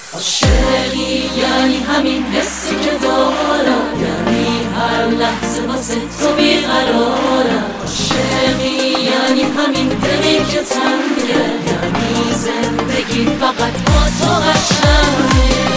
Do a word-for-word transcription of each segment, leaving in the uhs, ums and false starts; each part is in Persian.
عاشقی یعنی همین حسی که دارم، یعنی هر لحظه واسه تو بیقرارم. عاشقی یعنی همین دلی که تنگه، یعنی زندگی فقط با تو قشنگه.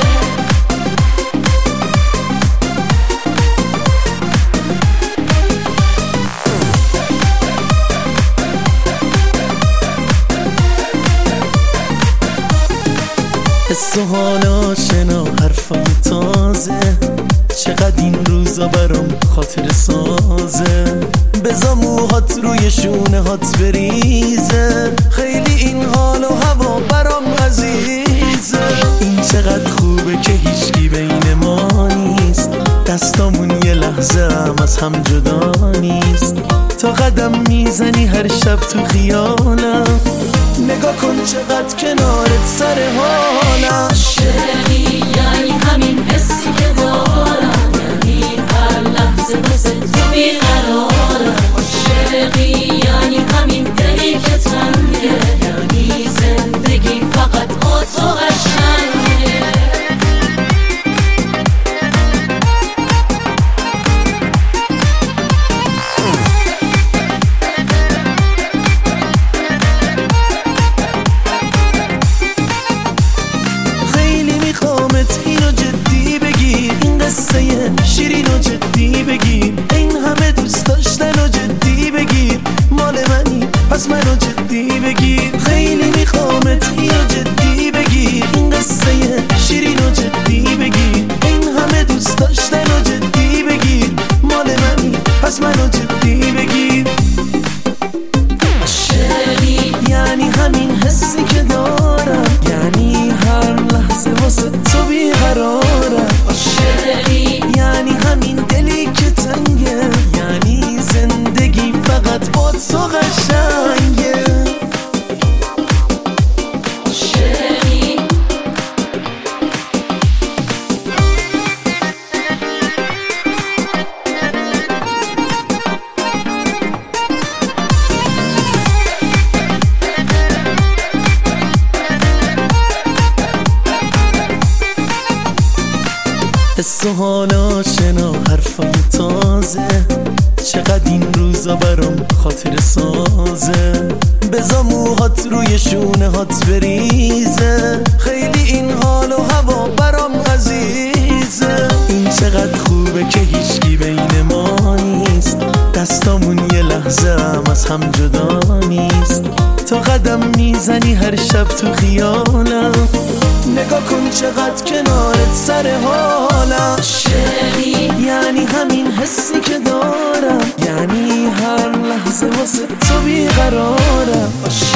حس و حال آشنا، حرفای تازه، چقدر این روزا برام خاطر سازه. بذار موهات روی شونه هات بریزه، خیلی این حال و هوا برام عزیزه. این چقدر خوبه که هیچکی بین ما نیست، دستامون یه لحظه هم از هم جدا نیست. تا قدم میزنی هر شب تو خیالم، نگاه کن چقدر کنارت سر حالم. عاشقی یعنی همین حسی که دارم، یعنی هر لحظه واسه تو بیقرارم. عاشقی یعنی همین دلی که تنگه، یعنی زندگی فقط با تو قشنگه. اینو جدی بگیر، این قصه شیرین و جدی بگیر. این همه دوست داشتن و جدی بگیر، مال منی پس منو جدی بگیر. خیلی میخوامت اینو جدی بگیر، این قصه شیرین و جدی بگیر. این همه دوست داشتن و جدی بگیر، مال منی پس منو جدی بگیر. عاشقی یعنی همین حسی که دارم، یعنی هر لحظه واسه تو بیقرارم. عاشقی یعنی همین دلی که تنگه، یعنی زندگی فقط با تو قشنگه. عاشقی حس و حال آشنا، حرفای تازه، چقدر این روزا برام خاطر سازه. بذار موهات روی شونه هات بریزه، خیلی این حال و هوا برام عزیزه. این چقدر خوبه که هیچکی بین ما نیست، دستامون یه لحظه هم از هم جدا نیست. تا قدم میزنی هر شب تو خیالم، نگاه کن چقدر کنارت سر حالم. عاشقی یعنی همین حسی که دارم، یعنی هر لحظه واسه تو بیقرارم.